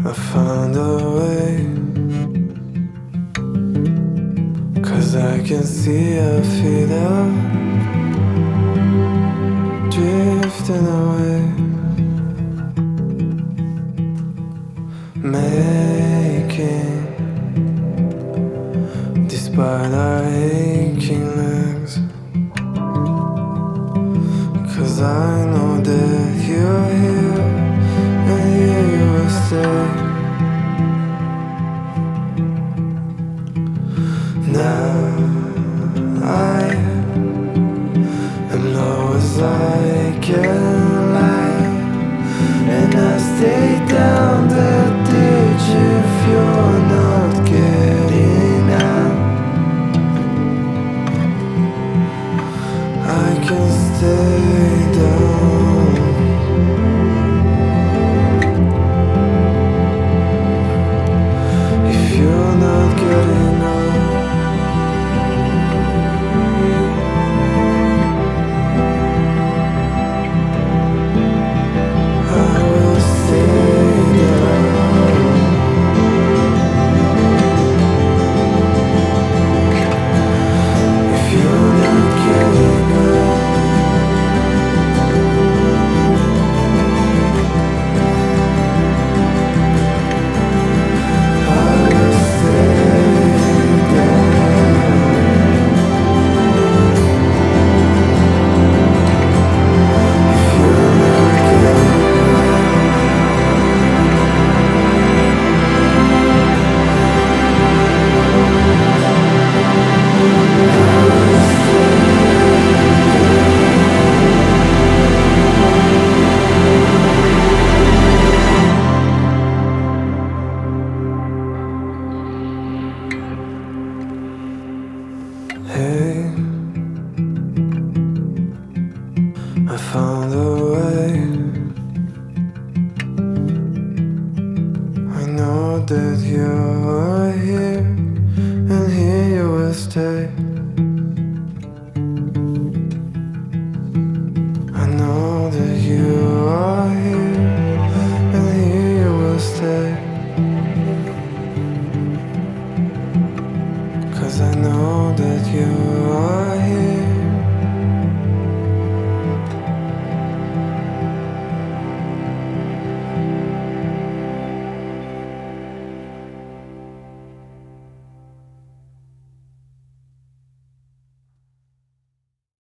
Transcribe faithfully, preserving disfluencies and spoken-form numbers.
I found a way, 'cause I can see your feet up, drifting away, making, despite our aching legs. 'Cause I know that you're here, and here you will stay. Now I am low as I can lie, and I stay down that ditch if you're not getting out. I can stay down if you're not getting out. Hey, I found a way. I know that you're here, and here you will stay.